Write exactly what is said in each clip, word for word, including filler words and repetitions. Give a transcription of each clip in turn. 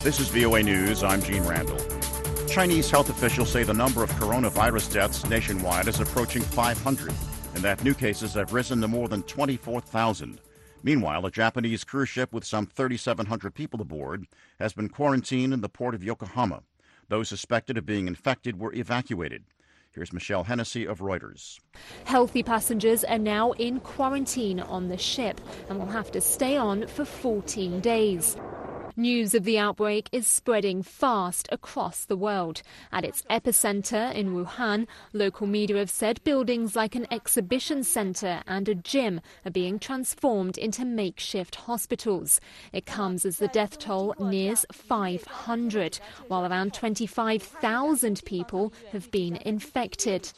This is V O A News. I'm Gene Randall. Chinese health officials say the number of coronavirus deaths nationwide is approaching five hundred, and that new cases have risen to more than twenty-four thousand. Meanwhile, a Japanese cruise ship with some thirty-seven hundred people aboard has been quarantined in the port of Yokohama. Those suspected of being infected were evacuated. Here's Michelle Hennessy of Reuters. Healthy passengers are now in quarantine on the ship and will have to stay on for fourteen days. News of the outbreak is spreading fast across the world. At its epicenter in Wuhan, local media have said buildings like an exhibition center and a gym are being transformed into makeshift hospitals. It comes as the death toll nears five hundred, while around twenty-five thousand people have been infected.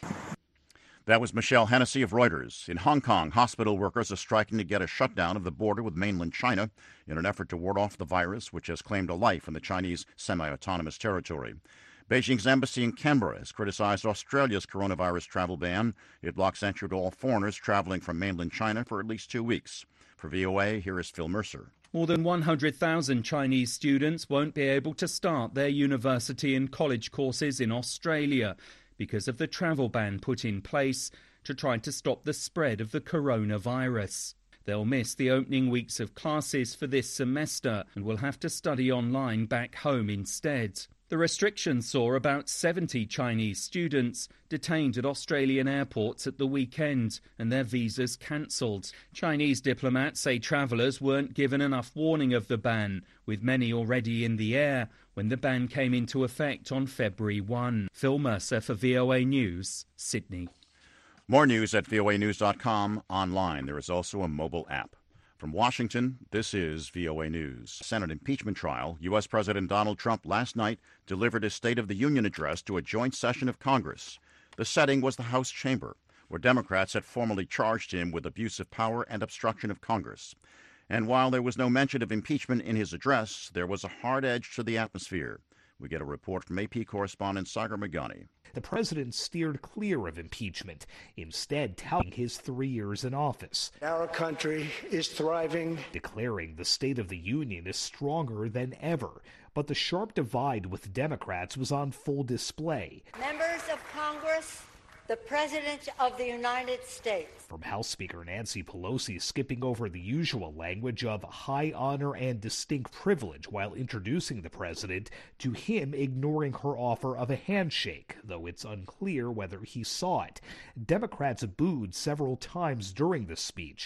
That was Michelle Hennessy of Reuters. In Hong Kong, hospital workers are striking to get a shutdown of the border with mainland China in an effort to ward off the virus, which has claimed a life in the Chinese semi-autonomous territory. Beijing's embassy in Canberra has criticized Australia's coronavirus travel ban. It blocks entry to all foreigners traveling from mainland China for at least two weeks. For V O A, here is Phil Mercer. More than one hundred thousand Chinese students won't be able to start their university and college courses in Australia because of the travel ban put in place to try to stop the spread of the coronavirus. They'll miss the opening weeks of classes for this semester and will have to study online back home instead. The restrictions saw about seventy Chinese students detained at Australian airports at the weekend and their visas cancelled. Chinese diplomats say travellers weren't given enough warning of the ban, with many already in the air when the ban came into effect on February first. Phil Mercer for V O A News, Sydney. More news at V O A news dot com online. There is also a mobile app. From Washington, this is V O A News. Senate impeachment trial. U S. President Donald Trump last night delivered his State of the Union address to a joint session of Congress. The setting was the House chamber, where Democrats had formally charged him with abuse of power and obstruction of Congress. And while there was no mention of impeachment in his address, there was a hard edge to the atmosphere. We get a report from A P correspondent Sagar Meghani. The president steered clear of impeachment, instead touting his three years in office. Our country is thriving. Declaring the State of the Union is stronger than ever. But the sharp divide with Democrats was on full display. Members of Congress, the President of the United States. From House Speaker Nancy Pelosi skipping over the usual language of high honor and distinct privilege while introducing the president, to him ignoring her offer of a handshake, though it's unclear whether he saw it. Democrats booed several times during the speech.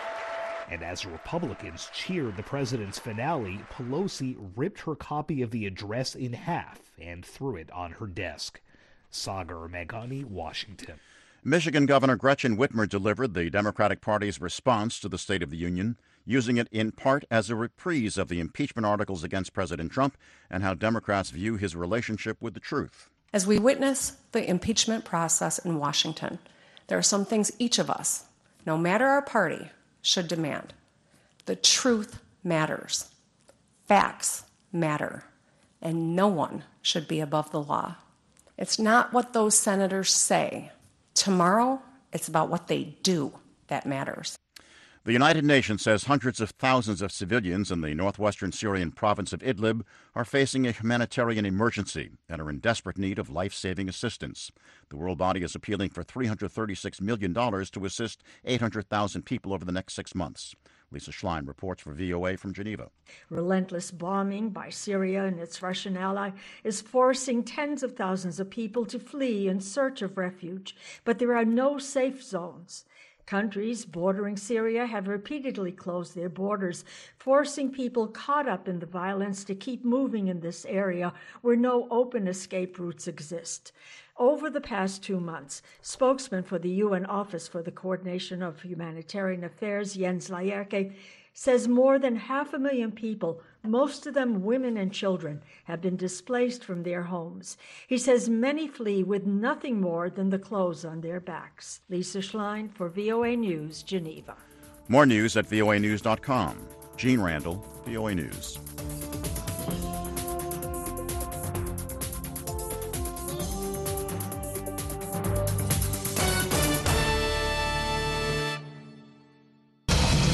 And as Republicans cheered the president's finale, Pelosi ripped her copy of the address in half and threw it on her desk. Sagar Meghani, Washington. Michigan Governor Gretchen Whitmer delivered the Democratic Party's response to the State of the Union, using it in part as a reprise of the impeachment articles against President Trump and how Democrats view his relationship with the truth. As we witness the impeachment process in Washington, there are some things each of us, no matter our party, should demand. The truth matters. Facts matter. And no one should be above the law. It's not what those senators say. Tomorrow, it's about what they do that matters. The United Nations says hundreds of thousands of civilians in the northwestern Syrian province of Idlib are facing a humanitarian emergency and are in desperate need of life-saving assistance. The world body is appealing for three hundred thirty-six million dollars to assist eight hundred thousand people over the next six months. Lisa Schlein reports for V O A from Geneva. Relentless bombing by Syria and its Russian ally is forcing tens of thousands of people to flee in search of refuge, but there are no safe zones. Countries bordering Syria have repeatedly closed their borders, forcing people caught up in the violence to keep moving in this area where no open escape routes exist. Over the past two months, spokesman for the U N Office for the Coordination of Humanitarian Affairs, Jens Laerke, says more than half a million people, most of them women and children, have been displaced from their homes. He says many flee with nothing more than the clothes on their backs. Lisa Schlein for V O A News, Geneva. More news at V O A news dot com. Gene Randall, V O A News.